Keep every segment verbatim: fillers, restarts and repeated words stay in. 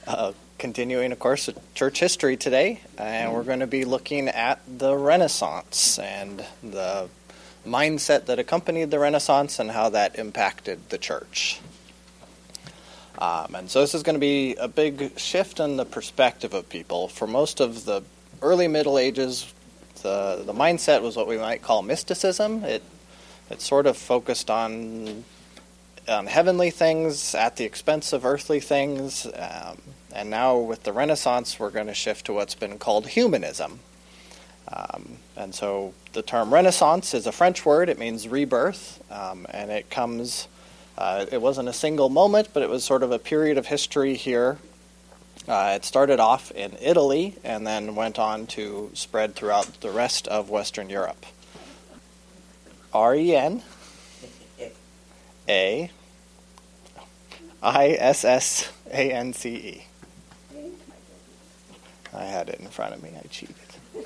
Uh, continuing, of course, with church history today, and we're going to be looking at the Renaissance and the mindset that accompanied the Renaissance and how that impacted the church. Um, and so this is going to be a big shift in the perspective of people. For most of the early Middle Ages, the the mindset was what we might call mysticism. It it sort of focused on on heavenly things at the expense of earthly things. Um, and now with the Renaissance, we're going to shift to what's been called humanism. Um, and so the term Renaissance is a French word. It means rebirth, um, and it comes. Uh, it wasn't a single moment, but it was sort of a period of history here. Uh, it started off in Italy and then went on to spread throughout the rest of Western Europe. R E N A I S S A N C E. I had it in front of me. I cheated.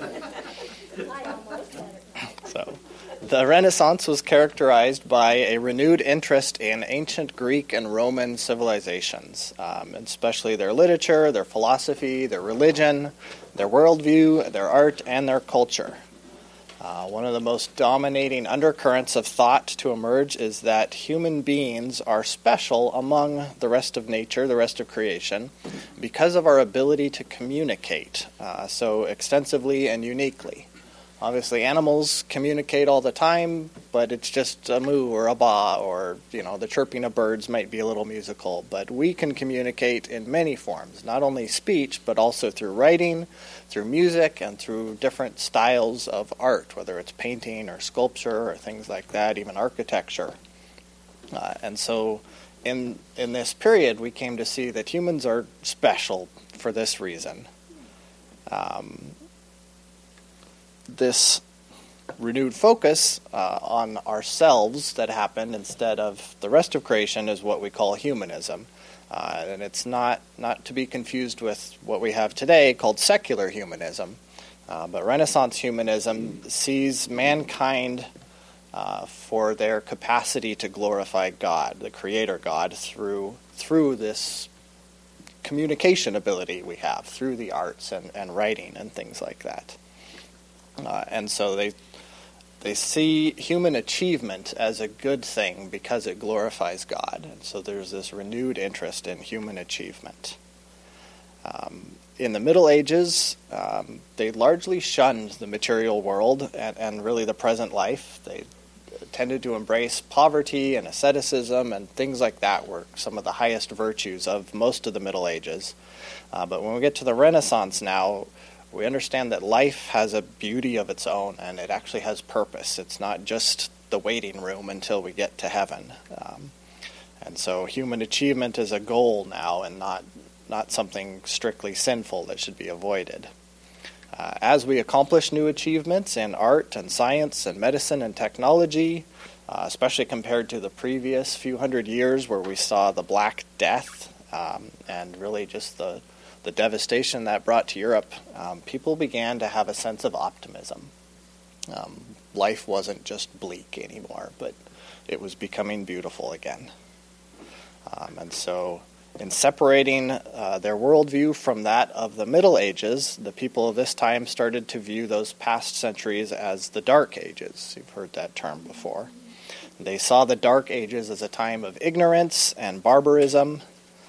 So, the Renaissance was characterized by a renewed interest in ancient Greek and Roman civilizations, um, especially their literature, their philosophy, their religion, their worldview, their art, and their culture. Uh, one of the most dominating undercurrents of thought to emerge is that human beings are special among the rest of nature, the rest of creation, because of our ability to communicate uh, so extensively and uniquely. Obviously, animals communicate all the time, but it's just a moo or a ba, or, you know, the chirping of birds might be a little musical. But we can communicate in many forms, not only speech, but also through writing, through music, and through different styles of art, whether it's painting or sculpture or things like that, even architecture. Uh, and so in in this period, we came to see that humans are special for this reason. Um, this renewed focus uh, on ourselves that happened instead of the rest of creation is what we call humanism. Uh, and it's not, not to be confused with what we have today called secular humanism. Uh, but Renaissance humanism sees mankind uh, for their capacity to glorify God, the Creator God, through through this communication ability we have, through the arts and, and writing and things like that. Uh, and so they they see human achievement as a good thing because it glorifies God. And so there's this renewed interest in human achievement. Um, in the Middle Ages, um, they largely shunned the material world and, and really the present life. They tended to embrace poverty and asceticism, and things like that were some of the highest virtues of most of the Middle Ages. Uh, but when we get to the Renaissance now, we understand that life has a beauty of its own, and it actually has purpose. It's not just the waiting room until we get to heaven. Um, and so human achievement is a goal now and not, not something strictly sinful that should be avoided. Uh, as we accomplish new achievements in art and science and medicine and technology, uh, especially compared to the previous few hundred years where we saw the Black Death um, and really just the the devastation that brought to Europe, um, people began to have a sense of optimism. Um, life wasn't just bleak anymore, but it was becoming beautiful again. Um, and so in separating uh, their worldview from that of the Middle Ages, the people of this time started to view those past centuries as the Dark Ages. You've heard that term before. They saw the Dark Ages as a time of ignorance and barbarism,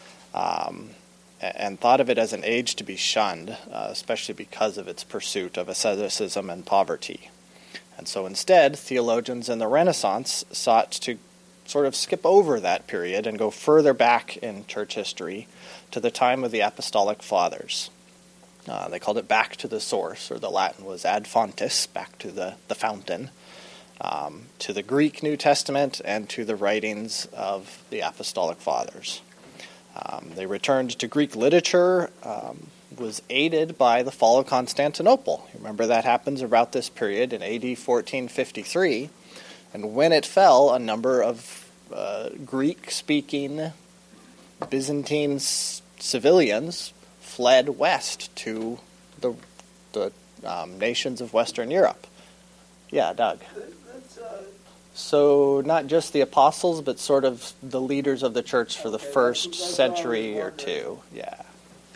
um, and thought of it as an age to be shunned, uh, especially because of its pursuit of asceticism and poverty. And so instead, theologians in the Renaissance sought to sort of skip over that period and go further back in church history to the time of the Apostolic Fathers. Uh, they called it back to the source, or the Latin was ad fontes, back to the, the fountain, um, to the Greek New Testament and to the writings of the Apostolic Fathers. Um, they returned to Greek literature, um, was aided by the fall of Constantinople. Remember that happens about this period in A D fourteen fifty-three. And when it fell, a number of uh, Greek-speaking Byzantine s- civilians fled west to the, the um, nations of Western Europe. Yeah, Doug. So not just the apostles, but sort of the leaders of the church for the first century or two. Yeah.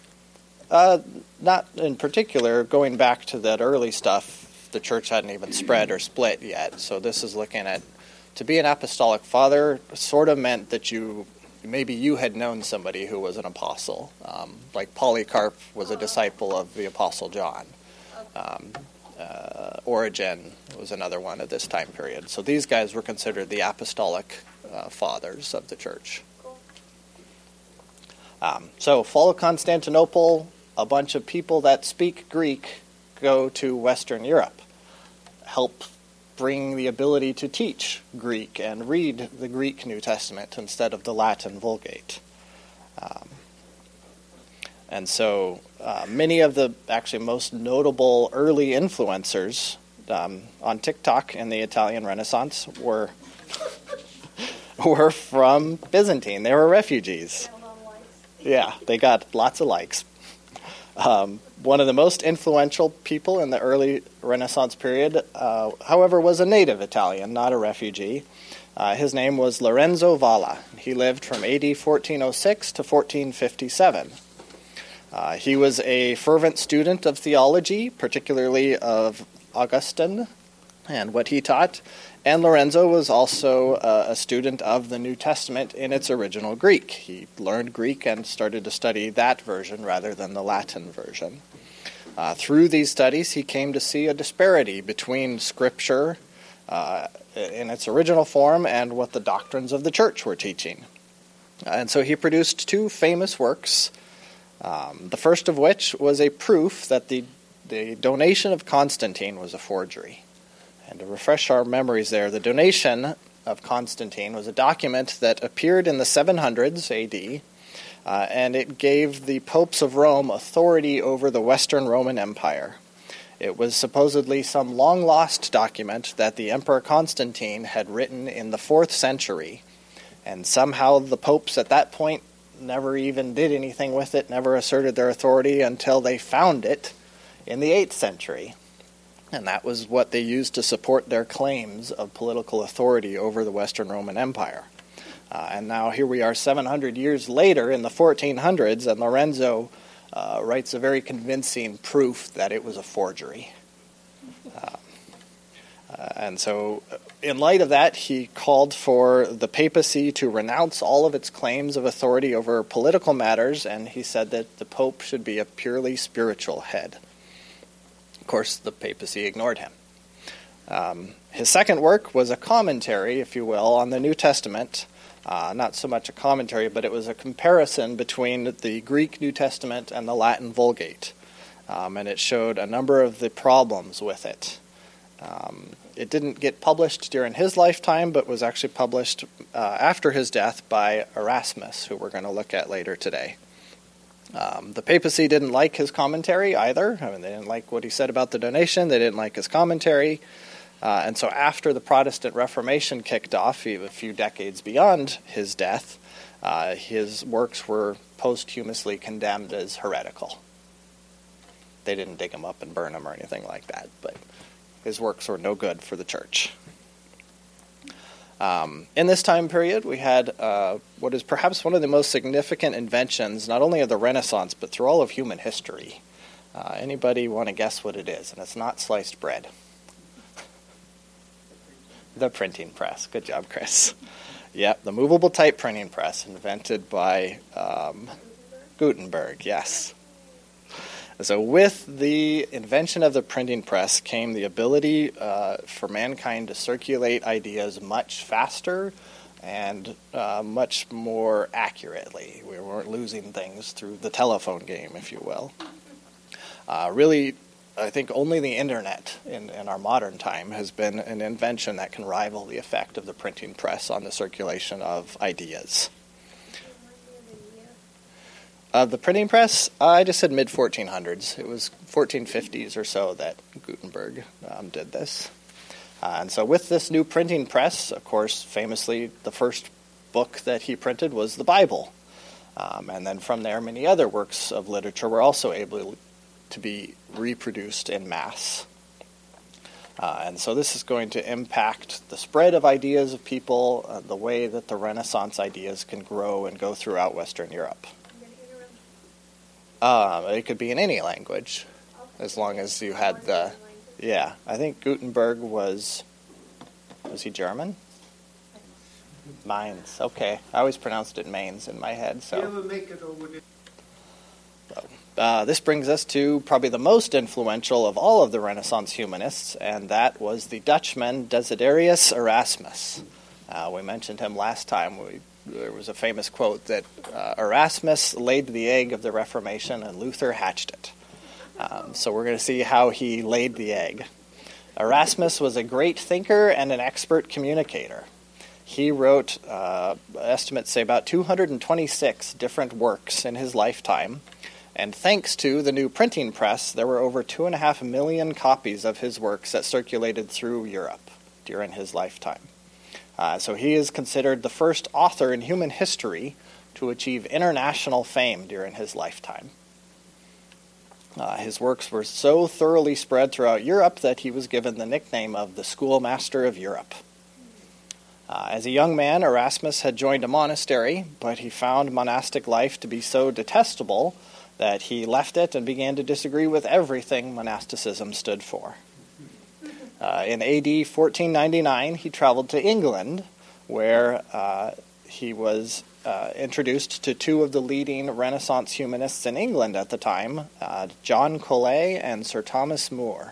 Uh, not in particular. Going back to that early stuff, the church hadn't even spread or split yet. So this is looking at, to be an apostolic father sort of meant that you, maybe you had known somebody who was an apostle. Um, like Polycarp was a disciple of the Apostle John. Um, uh, Origen was another one at this time period. So these guys were considered the apostolic uh, fathers of the church. Um, so fall of Constantinople, a bunch of people that speak Greek go to Western Europe, help bring the ability to teach Greek and read the Greek New Testament instead of the Latin Vulgate. Um, and so uh, many of the actually most notable early influencers um, on TikTok in the Italian Renaissance were were from Byzantine. They were refugees. Yeah, they got lots of likes. Um, one of the most influential people in the early Renaissance period, uh, however, was a native Italian, not a refugee. Uh, his name was Lorenzo Valla. He lived from A D fourteen oh six to fourteen fifty-seven. Uh, he was a fervent student of theology, particularly of Augustine and what he taught. And Lorenzo was also uh, a student of the New Testament in its original Greek. He learned Greek and started to study that version rather than the Latin version. Uh, through these studies, he came to see a disparity between Scripture uh, in its original form and what the doctrines of the church were teaching. And so he produced two famous works, um, the first of which was a proof that the, the donation of Constantine was a forgery. And to refresh our memories there, the donation of Constantine was a document that appeared in the seven hundreds A D, uh, and it gave the popes of Rome authority over the Western Roman Empire. It was supposedly some long-lost document that the Emperor Constantine had written in the fourth century, and somehow the popes at that point never even did anything with it, never asserted their authority until they found it in the eighth century. And that was what they used to support their claims of political authority over the Western Roman Empire. Uh, and now here we are seven hundred years later in the fourteen hundreds, and Lorenzo uh, writes a very convincing proof that it was a forgery. Uh, uh, and so in light of that, he called for the papacy to renounce all of its claims of authority over political matters, and he said that the pope should be a purely spiritual head. Of course, the papacy ignored him. Um, his second work was a commentary, if you will, on the New Testament. Uh, not so much a commentary, but it was a comparison between the Greek New Testament and the Latin Vulgate. Um, and it showed a number of the problems with it. Um, it didn't get published during his lifetime, but was actually published uh, after his death by Erasmus, who we're going to look at later today. Um, the papacy didn't like his commentary either. I mean, they didn't like what he said about the donation. They didn't like his commentary. Uh, and so after the Protestant Reformation kicked off, a few decades beyond his death, uh, his works were posthumously condemned as heretical. They didn't dig him up and burn him or anything like that, but his works were no good for the church. Um, in this time period, we had uh, what is perhaps one of the most significant inventions, not only of the Renaissance, but through all of human history. Uh, anybody want to guess what it is? And it's not sliced bread. The printing press. Good job, Chris. Yep, the movable type printing press, invented by um, Gutenberg, yes. So with the invention of the printing press came the ability uh, for mankind to circulate ideas much faster and uh, much more accurately. We weren't losing things through the telephone game, if you will. Uh, really, I think only the internet in, in our modern time has been an invention that can rival the effect of the printing press on the circulation of ideas. Uh, the printing press, uh, I just said mid fourteen hundreds. It was fourteen fifties or so that Gutenberg um, did this. Uh, and so with this new printing press, of course, famously, the first book that he printed was the Bible. Um, and then from there, many other works of literature were also able to be reproduced in mass. Uh, and so this is going to impact the spread of ideas of people, uh, the way that the Renaissance ideas can grow and go throughout Western Europe. Uh, it could be in any language, as long as you had the... Yeah, I think Gutenberg was... Was he German? Mainz. Okay. I always pronounced it Mainz in my head, so... You ever make it over there? Uh, this brings us to probably the most influential of all of the Renaissance humanists, and that was the Dutchman Desiderius Erasmus. Uh, we mentioned him last time. We, there was a famous quote that uh, Erasmus laid the egg of the Reformation and Luther hatched it. Um, so we're going to see how he laid the egg. Erasmus was a great thinker and an expert communicator. He wrote, uh, estimates say, about two hundred twenty-six different works in his lifetime. And thanks to the new printing press, there were over two and a half million copies of his works that circulated through Europe during his lifetime. Uh, so he is considered the first author in human history to achieve international fame during his lifetime. Uh, his works were so thoroughly spread throughout Europe that he was given the nickname of the Schoolmaster of Europe. Uh, as a young man, Erasmus had joined a monastery, but he found monastic life to be so detestable that he left it and began to disagree with everything monasticism stood for. Uh, in A D fourteen ninety-nine, he traveled to England, where uh, he was uh, introduced to two of the leading Renaissance humanists in England at the time, uh, John Colet and Sir Thomas More.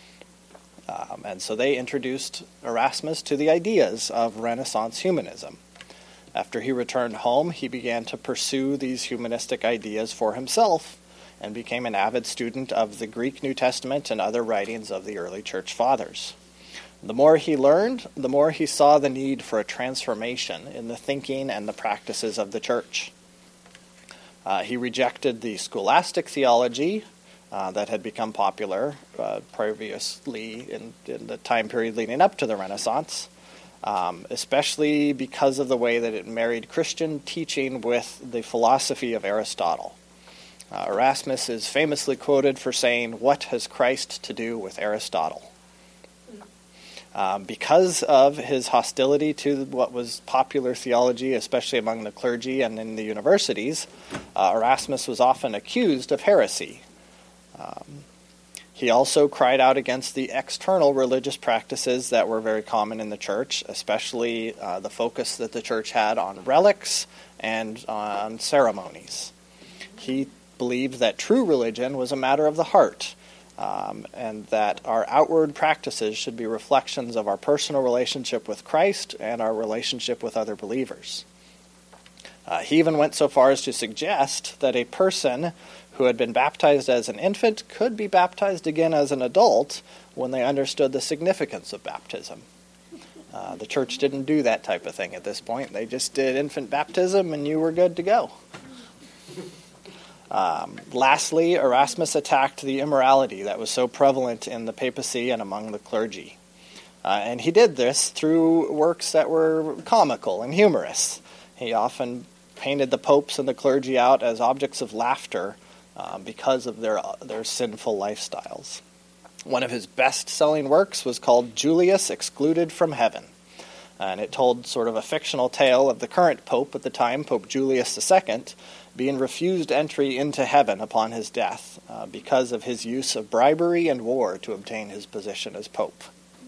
Um, and so they introduced Erasmus to the ideas of Renaissance humanism. After he returned home, he began to pursue these humanistic ideas for himself and became an avid student of the Greek New Testament and other writings of the early church fathers. The more he learned, the more he saw the need for a transformation in the thinking and the practices of the church. Uh, he rejected the scholastic theology uh, that had become popular uh, previously in, in the time period leading up to the Renaissance. Um, especially because of the way that it married Christian teaching with the philosophy of Aristotle. Uh, Erasmus is famously quoted for saying, "What has Christ to do with Aristotle?" Um, because of his hostility to what was popular theology, especially among the clergy and in the universities, uh, Erasmus was often accused of heresy. Um, He also cried out against the external religious practices that were very common in the church, especially uh, the focus that the church had on relics and on ceremonies. He believed that true religion was a matter of the heart, um, and that our outward practices should be reflections of our personal relationship with Christ and our relationship with other believers. Uh, he even went so far as to suggest that a person who had been baptized as an infant could be baptized again as an adult when they understood the significance of baptism. Uh, the church didn't do that type of thing at this point. They just did infant baptism and you were good to go. Um, lastly, Erasmus attacked the immorality that was so prevalent in the papacy and among the clergy. Uh, and he did this through works that were comical and humorous. He often painted the popes and the clergy out as objects of laughter uh, because of their their sinful lifestyles. One of his best-selling works was called Julius Excluded from Heaven, and it told sort of a fictional tale of the current pope at the time, Pope Julius the Second, being refused entry into heaven upon his death uh, because of his use of bribery and war to obtain his position as pope.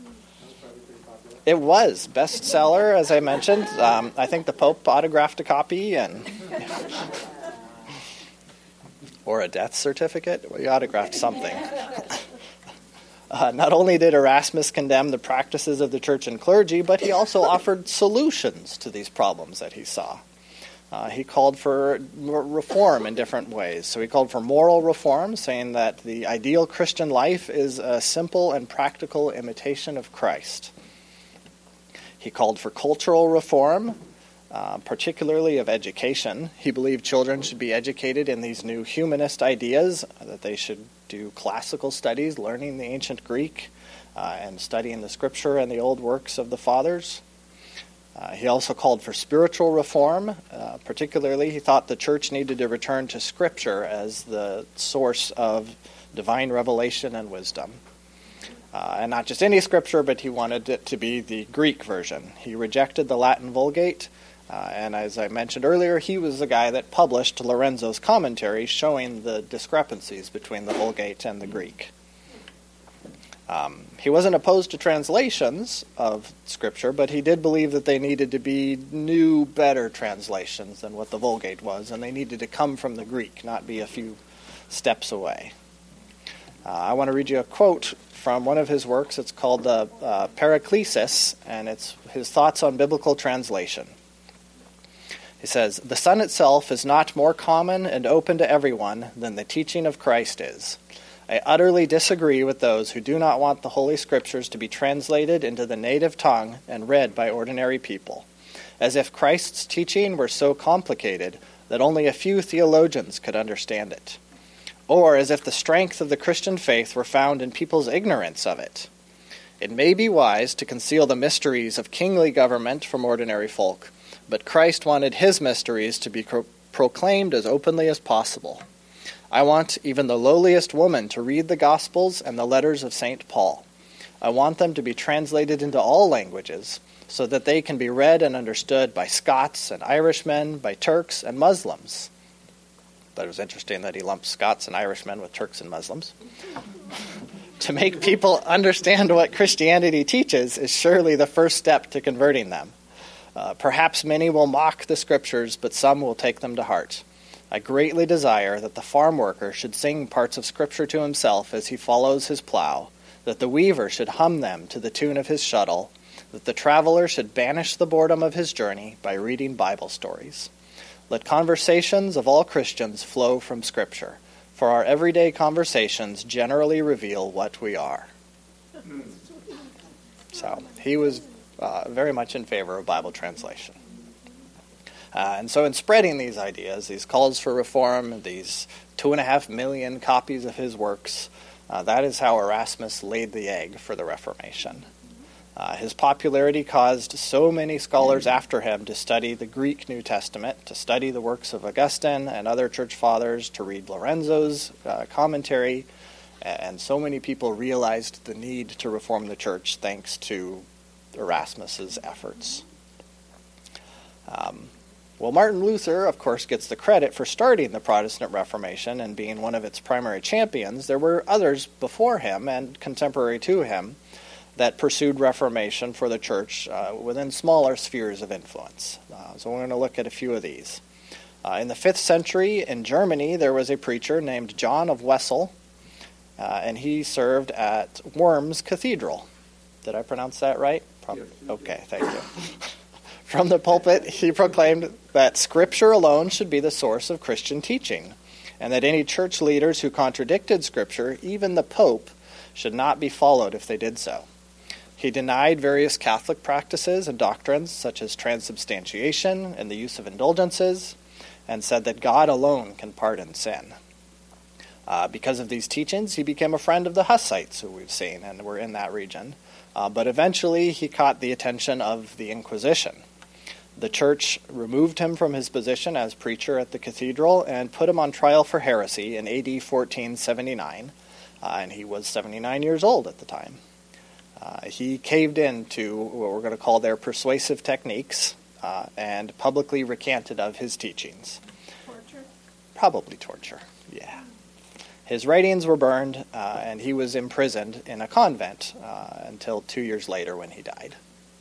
It was bestseller, as I mentioned. Um, I think the Pope autographed a copy, and or a death certificate. Well, he autographed something. Uh, not only did Erasmus condemn the practices of the church and clergy, but he also offered solutions to these problems that he saw. Uh, he called for reform in different ways. So he called for moral reform, saying that the ideal Christian life is a simple and practical imitation of Christ. He called for cultural reform, uh, particularly of education. He believed children should be educated in these new humanist ideas, that they should do classical studies, learning the ancient Greek, uh, and studying the scripture and the old works of the fathers. Uh, he also called for spiritual reform. Uh, particularly, he thought the church needed to return to scripture as the source of divine revelation and wisdom. Uh, and not just any scripture, but he wanted it to be the Greek version. He rejected the Latin Vulgate, Uh, and as I mentioned earlier, he was the guy that published Lorenzo's commentary showing the discrepancies between the Vulgate and the Greek. Um, he wasn't opposed to translations of Scripture, but he did believe that they needed to be new, better translations than what the Vulgate was, and they needed to come from the Greek, not be a few steps away. Uh, I want to read you a quote from one of his works. It's called uh, uh, Paraclesis, and it's his thoughts on biblical translation. He says, "The Son itself is not more common and open to everyone than the teaching of Christ is. I utterly disagree with those who do not want the Holy Scriptures to be translated into the native tongue and read by ordinary people, as if Christ's teaching were so complicated that only a few theologians could understand it, or as if the strength of the Christian faith were found in people's ignorance of it. It may be wise to conceal the mysteries of kingly government from ordinary folk, but Christ wanted his mysteries to be pro- proclaimed as openly as possible. I want even the lowliest woman to read the Gospels and the letters of Saint Paul. I want them to be translated into all languages so that they can be read and understood by Scots and Irishmen, by Turks and Muslims." But it was interesting that he lumped Scots and Irishmen with Turks and Muslims. "To make people understand what Christianity teaches is surely the first step to converting them. Uh, perhaps many will mock the Scriptures, but some will take them to heart. I greatly desire that the farm worker should sing parts of Scripture to himself as he follows his plow, that the weaver should hum them to the tune of his shuttle, that the traveler should banish the boredom of his journey by reading Bible stories. Let conversations of all Christians flow from Scripture, for our everyday conversations generally reveal what we are." So he was uh, very much in favor of Bible translation. Uh, and so in spreading these ideas, these calls for reform, these two and a half million copies of his works, uh, that is how Erasmus laid the egg for the Reformation. Uh, his popularity caused so many scholars after him to study the Greek New Testament, to study the works of Augustine and other church fathers, to read Lorenzo's uh, commentary, and so many people realized the need to reform the church thanks to Erasmus's efforts. Um, Well, Martin Luther, of course, gets the credit for starting the Protestant Reformation and being one of its primary champions. There were others before him and contemporary to him that pursued Reformation for the church uh, within smaller spheres of influence. Uh, so we're going to look at a few of these. Uh, in the fifth century in Germany, there was a preacher named John of Wessel, uh, and he served at Worms Cathedral. Did I pronounce that right? Probably. Okay, thank you. From the pulpit, he proclaimed that Scripture alone should be the source of Christian teaching, and that any church leaders who contradicted Scripture, even the Pope, should not be followed if they did so. He denied various Catholic practices and doctrines, such as transubstantiation and the use of indulgences, and said that God alone can pardon sin. Uh, because of these teachings, he became a friend of the Hussites, who we've seen, and were in that region. Uh, but eventually, he caught the attention of the Inquisition. The church removed him from his position as preacher at the cathedral and put him on trial for heresy in A D fourteen seventy-nine, uh, and he was seventy-nine years old at the time. Uh, he caved in to what we're going to call their persuasive techniques uh, and publicly recanted of his teachings. Torture? Probably torture, yeah. His writings were burned, uh, and he was imprisoned in a convent uh, until two years later when he died.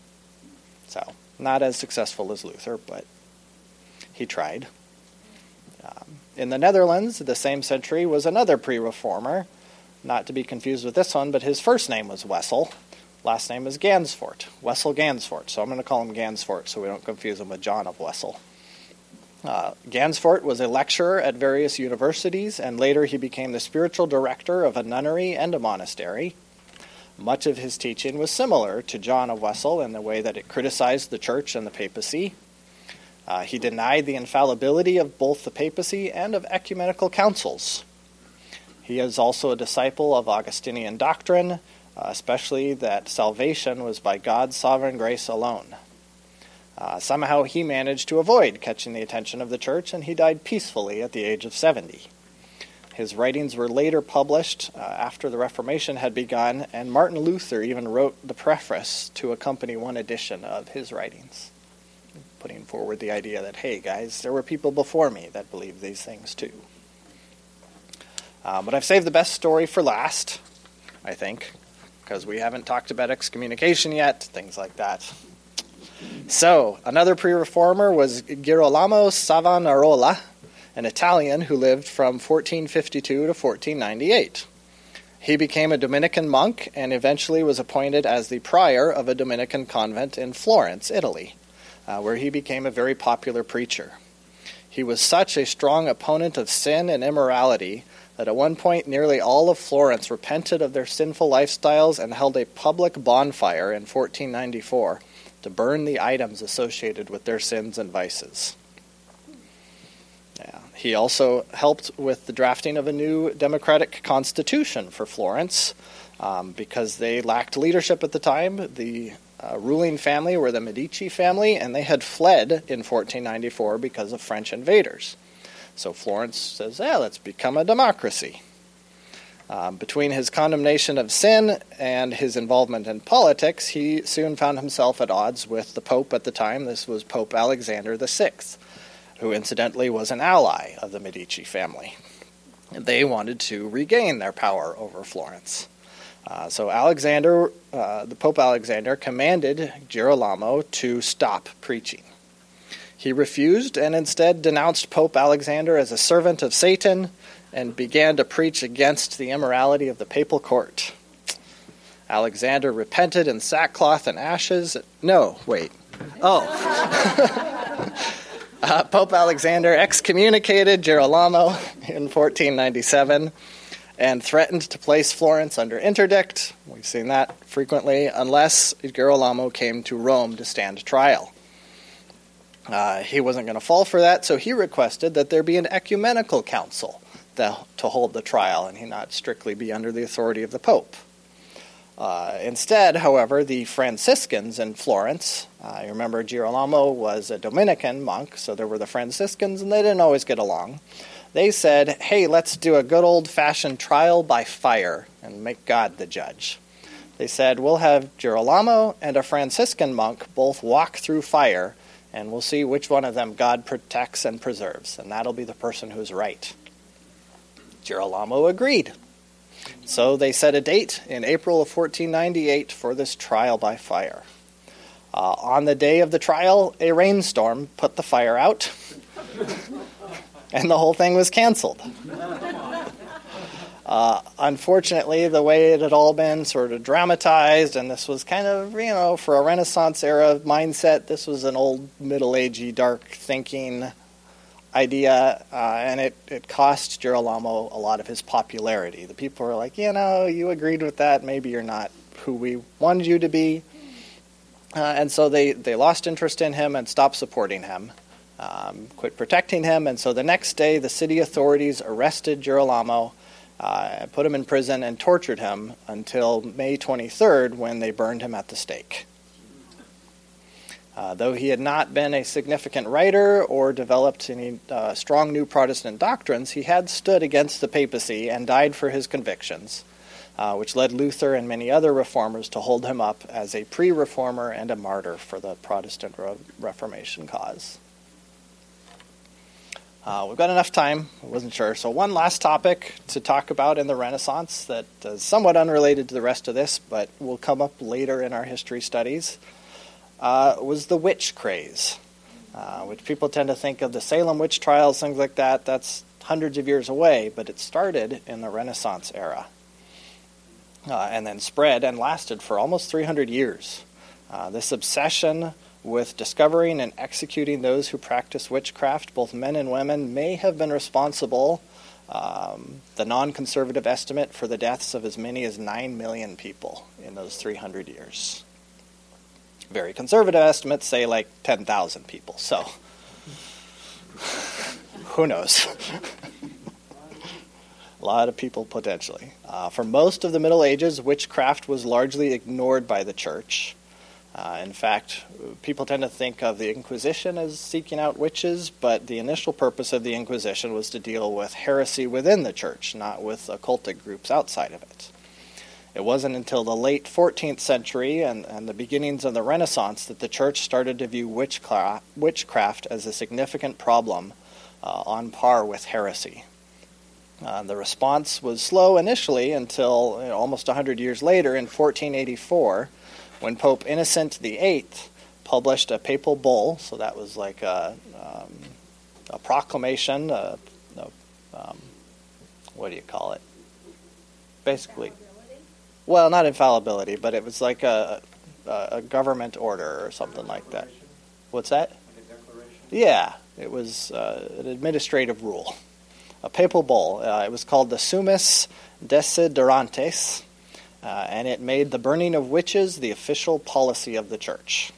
So, not as successful as Luther, but he tried. Um, in the Netherlands, the same century, was another pre-reformer, not to be confused with this one, but his first name was Wessel. Last name is Gansfort, Wessel Gansfort. So I'm going to call him Gansfort so we don't confuse him with John of Wessel. Uh, Gansfort was a lecturer at various universities, and later he became the spiritual director of a nunnery and a monastery. Much of his teaching was similar to John of Wessel in the way that it criticized the church and the papacy. Uh, he denied the infallibility of both the papacy and of ecumenical councils. He is also a disciple of Augustinian doctrine, uh, especially that salvation was by God's sovereign grace alone. Uh, somehow he managed to avoid catching the attention of the church, and he died peacefully at the age of seventy. His writings were later published uh, after the Reformation had begun, and Martin Luther even wrote the preface to accompany one edition of his writings. putting forward the idea that, hey, guys, there were people before me that believed these things too. Uh, but I've saved the best story for last, I think, because we haven't talked about excommunication yet, things like that. So, another pre-reformer was Girolamo Savonarola, an Italian who lived from fourteen fifty-two to fourteen ninety-eight. He became a Dominican monk and eventually was appointed as the prior of a Dominican convent in Florence, Italy, uh, where he became a very popular preacher. He was such a strong opponent of sin and immorality that at one point nearly all of Florence repented of their sinful lifestyles and held a public bonfire in fourteen ninety-four to burn the items associated with their sins and vices. Yeah. He also helped with the drafting of a new democratic constitution for Florence um, because they lacked leadership at the time. The uh, ruling family were the Medici family, and they had fled in fourteen ninety-four because of French invaders. So Florence says, yeah, let's become a democracy. Um, between his condemnation of sin and his involvement in politics, he soon found himself at odds with the Pope at the time. This was Pope Alexander the Sixth, who incidentally was an ally of the Medici family. They wanted to regain their power over Florence. Uh, so Alexander, uh, the Pope Alexander, commanded Girolamo to stop preaching. He refused and instead denounced Pope Alexander as a servant of Satan and began to preach against the immorality of the papal court. Alexander repented in sackcloth and ashes. No, wait. Oh. uh, Pope Alexander excommunicated Girolamo in fourteen ninety-seven and threatened to place Florence under interdict. We've seen that frequently, unless Girolamo came to Rome to stand trial. Uh, he wasn't going to fall for that, so he requested that there be an ecumenical council to, to hold the trial, and he not strictly be under the authority of the Pope. Uh, instead, however, the Franciscans in Florence, uh, you remember Girolamo was a Dominican monk, so there were the Franciscans, and they didn't always get along. They said, hey, let's do a good old-fashioned trial by fire and make God the judge. They said, we'll have Girolamo and a Franciscan monk both walk through fire, and we'll see which one of them God protects and preserves, and that'll be the person who's right. Girolamo agreed. So they set a date in April of fourteen ninety-eight for this trial by fire. Uh, on the day of the trial, a rainstorm put the fire out, and the whole thing was canceled. Uh, unfortunately, the way it had all been sort of dramatized, and this was kind of, you know, for a Renaissance era mindset, this was an old middle-agey, dark thinking idea, uh, and it, it cost Girolamo a lot of his popularity. The people were like, you know, you agreed with that, maybe you're not who we wanted you to be. Uh, and so they, they lost interest in him and stopped supporting him, um, quit protecting him, and so the next day the city authorities arrested Girolamo, uh, put him in prison, and tortured him until May twenty-third when they burned him at the stake. Uh, though he had not been a significant writer or developed any uh, strong new Protestant doctrines, he had stood against the papacy and died for his convictions, uh, which led Luther and many other reformers to hold him up as a pre-reformer and a martyr for the Protestant Re- Reformation cause. Uh, we've got enough time. I wasn't sure. So one last topic to talk about in the Renaissance that is somewhat unrelated to the rest of this, but will come up later in our history studies. Uh, was the witch craze, uh, which people tend to think of the Salem witch trials, things like that. That's hundreds of years away, but it started in the Renaissance era uh, and then spread and lasted for almost three hundred years. Uh, this obsession with discovering and executing those who practice witchcraft, both men and women, may have been responsible, um, the non-conservative estimate, for the deaths of as many as nine million people in those three hundred years. Very conservative estimates say like ten thousand people, so who knows? A lot of people potentially. Uh, for most of the Middle Ages, witchcraft was largely ignored by the church. Uh, in fact, people tend to think of the Inquisition as seeking out witches, but the initial purpose of the Inquisition was to deal with heresy within the church, not with occultic groups outside of it. It wasn't until the late fourteenth century and, and the beginnings of the Renaissance that the church started to view witchcraft, witchcraft as a significant problem uh, on par with heresy. Uh, the response was slow initially until you know, almost one hundred years later in fourteen eighty-four, when Pope Innocent the Eighth published a papal bull. So that was like a, um, a proclamation, a, a, um, what do you call it? Basically, well, not infallibility, but it was like a, a, a government order or something like that. What's that? Like a declaration? Yeah, it was uh, an administrative rule. A papal bull. Uh, it was called the Summus Desiderantes, uh, and it made the burning of witches the official policy of the church.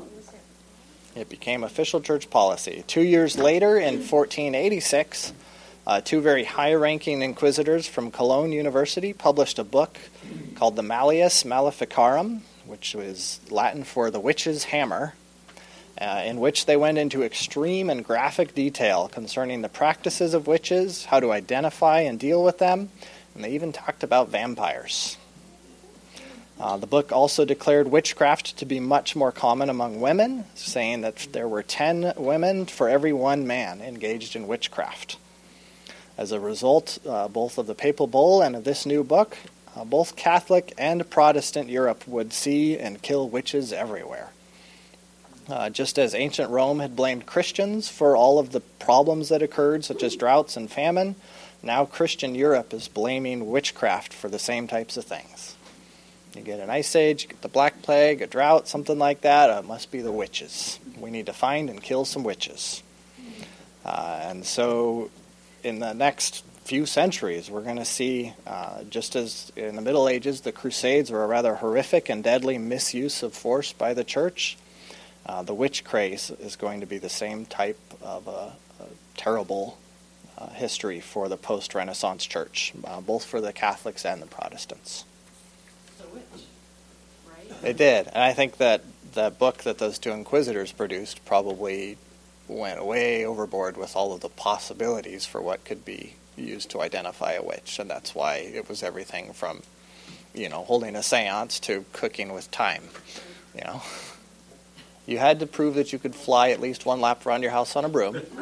It became official church policy. Two years later, in fourteen eighty-six, uh, two very high-ranking inquisitors from Cologne University published a book called the Malleus Maleficarum, which was Latin for the witch's hammer, Uh, in which they went into extreme and graphic detail concerning the practices of witches, how to identify and deal with them, and they even talked about vampires. Uh, the book also declared witchcraft to be much more common among women, saying that there were ten women for every one man engaged in witchcraft. As a result, uh, both of the papal bull and of this new book, uh, both Catholic and Protestant Europe would see and kill witches everywhere. Uh, just as ancient Rome had blamed Christians for all of the problems that occurred, such as droughts and famine, now Christian Europe is blaming witchcraft for the same types of things. You get an ice age, you get the Black Plague, a drought, something like that, uh, it must be the witches. We need to find and kill some witches. Uh, and so in the next few centuries, we're going to see, uh, just as in the Middle Ages, the Crusades were a rather horrific and deadly misuse of force by the church. Uh, the witch craze is going to be the same type of a, a terrible uh, history for the post-Renaissance church, uh, both for the Catholics and the Protestants. The witch, right? It did, and I think that the book that those two inquisitors produced probably went way overboard with all of the possibilities for what could be used to identify a witch, and that's why it was everything from, you know, holding a seance to cooking with thyme, you know. You had to prove that you could fly at least one lap around your house on a broom. Or you,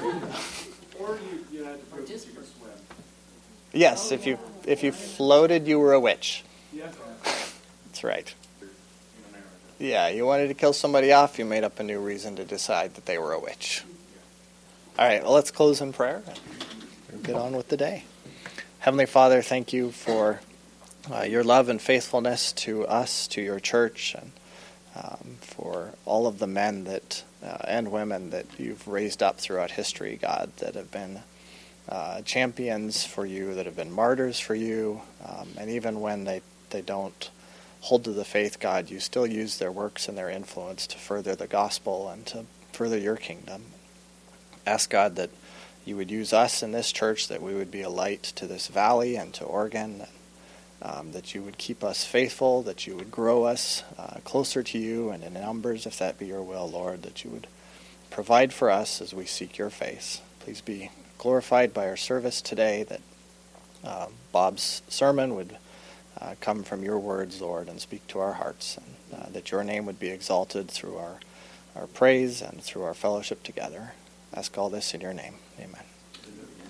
you had to prove that you could swim. Yes, if you if you floated, you were a witch. Yeah. That's right. In America. Yeah, you wanted to kill somebody off, you made up a new reason to decide that they were a witch. All right, well, let's close in prayer and get on with the day. Heavenly Father, thank you for uh, your love and faithfulness to us, to your church, and Um, for all of the men that uh, and women that you've raised up throughout history, God, that have been uh, champions for you, that have been martyrs for you, um, and even when they, they don't hold to the faith, God, you still use their works and their influence to further the gospel and to further your kingdom. Ask, God, that you would use us in this church, that we would be a light to this valley and to Oregon, Um, that you would keep us faithful, that you would grow us uh, closer to you and in numbers, if that be your will, Lord, that you would provide for us as we seek your face. Please be glorified by our service today, that uh, Bob's sermon would uh, come from your words, Lord, and speak to our hearts, and uh, that your name would be exalted through our, our praise and through our fellowship together. Ask all this in your name. Amen.